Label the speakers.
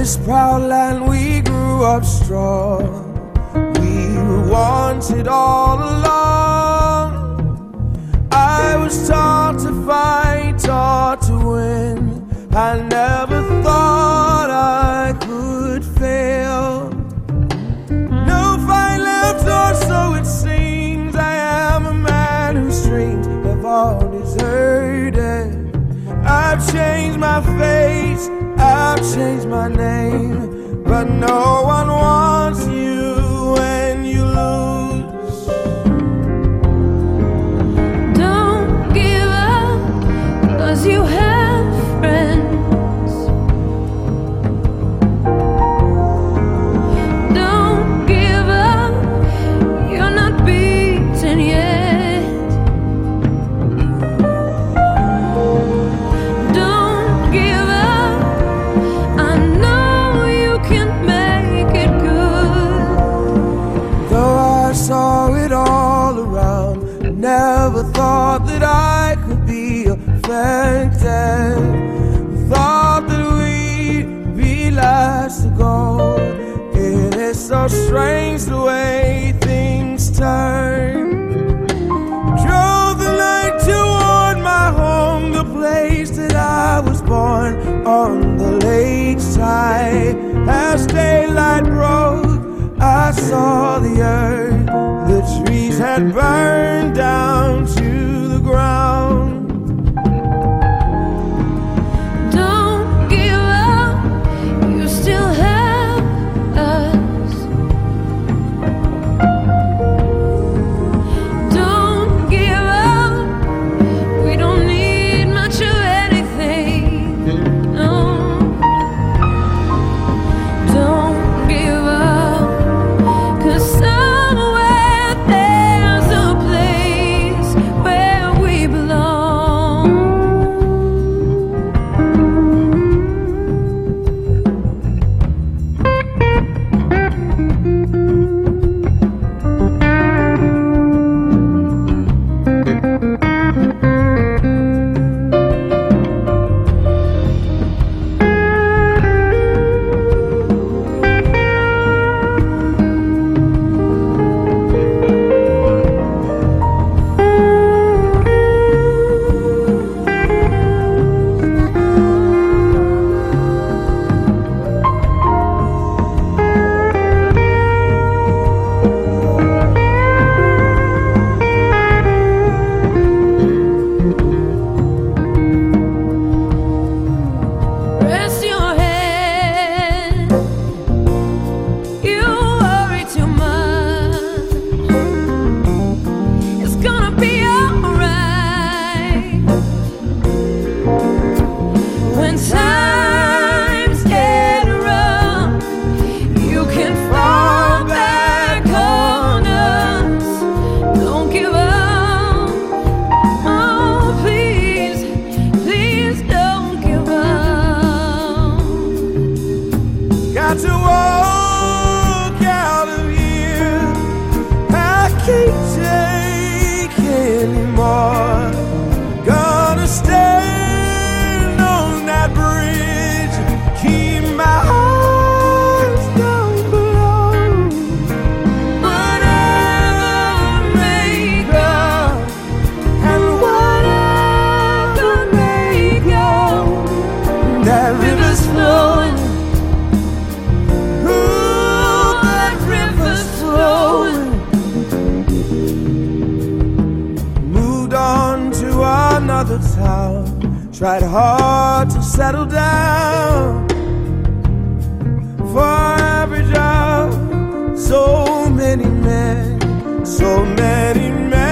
Speaker 1: this proud land we grew up strong. We were wanted all along. I was taught to fight, taught to win. I never thought I could fail. No fight left, or so it seems. I am a man whose dreams have all deserted. I've changed my face, I've changed my name, but no one wants you when you lose.
Speaker 2: Don't give up, 'cause you have friends. Don't give up, you're not beaten yet. Don't give up, I know you can make it good.
Speaker 1: Though I saw it all around, I never thought that I could be affected. Thought that we'd be last to go. It is so strange the way things turn. Drove the night toward my home, the place that I was born, on the lakeside. As daylight broke, I saw the earth. The trees had burned down to the ground.
Speaker 2: Don't give up, you still have us. Don't give up, we don't need much of anything. No. Don't give up, 'cause somewhere there's a place where we belong. Rest your head, you worry too much. It's gonna be alright. When times get rough, you can fall back on us. Don't give up, oh please, please don't give up.
Speaker 1: Got to walk out of here, I can't take anymore. Gonna stand on that bridge, keep my eyes down below. Whatever may come, and whatever may go, that river's flowing. Ooh, that river's flowing. Moved on to another town, tried hard to settle down. For every job, so many men, so many men.